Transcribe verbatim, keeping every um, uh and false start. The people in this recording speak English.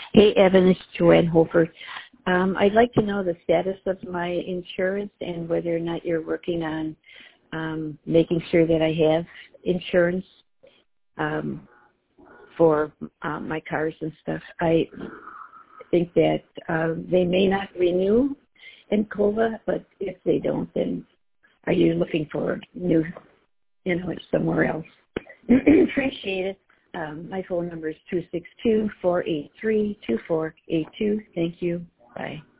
Hey, Evan, it's Joanne Holford. Um, I'd like to know the status of my insurance and whether or not you're working on um, making sure that I have insurance um, for um, my cars and stuff. I think that uh, they may not renew in C O V A, but if they don't, then are you looking for new, you know, somewhere else? Appreciate it. Um, my phone number is two six two, four eight three, two four eight two. Thank you. Bye.